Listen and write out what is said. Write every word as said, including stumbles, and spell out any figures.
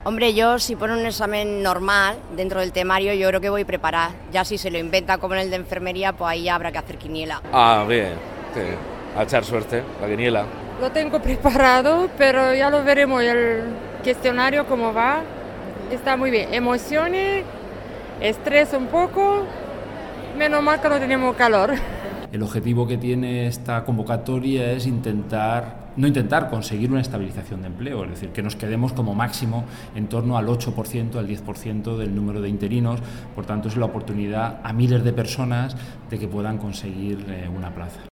Hombre, yo si pone un examen normal dentro del temario, yo creo que voy preparada. Ya si se lo inventa como en el de enfermería, pues ahí ya habrá que hacer quiniela. Ah, bien, sí. A echar suerte, la quiniela. Lo tengo preparado, pero ya lo veremos el cuestionario cómo va. Está muy bien. Emociones, estrés un poco, menos mal que no tenemos calor. El objetivo que tiene esta convocatoria es intentar, no intentar, conseguir una estabilización de empleo, es decir, que nos quedemos como máximo en torno al ocho por ciento, al diez por ciento del número de interinos. Por tanto, es la oportunidad a miles de personas de que puedan conseguir eh, una plaza.